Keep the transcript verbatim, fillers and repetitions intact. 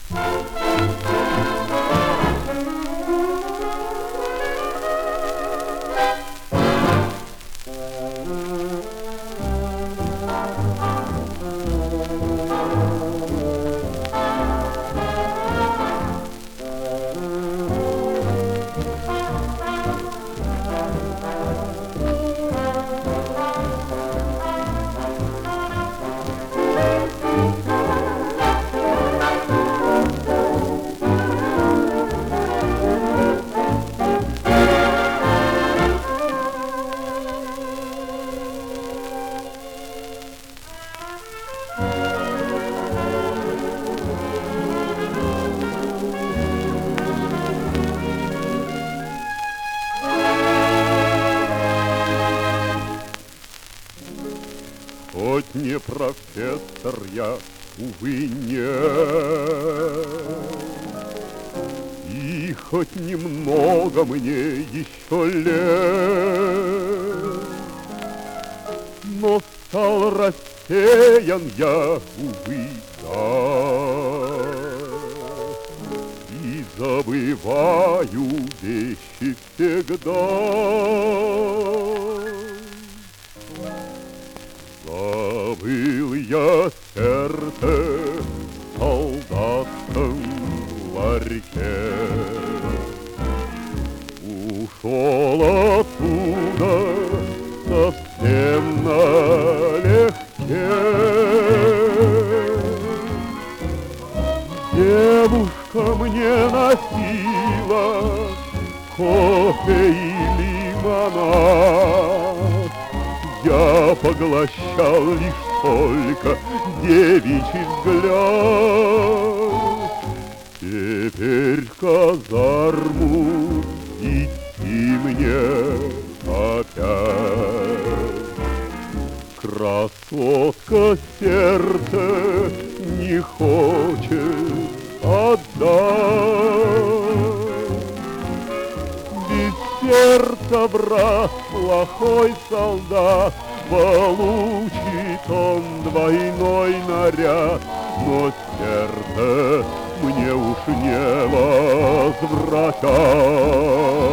Хоть не профессор я, увы, не, и хоть немного мне еще лет, но стал рассеян я, увы, да, и забываю вещи всегда. Забыл я сердце в солдатском ларьке, ушел оттуда совсем налегке. Девушка мне носила кофе и лимонад, я поглощал лишь только девичий взгляд. Теперь в казарму идти мне опять. Красотка сердце не хочет отдать. Без сердца, брат, плохой солдат, получит он двойной наряд, но сердце мне уж не возвратят.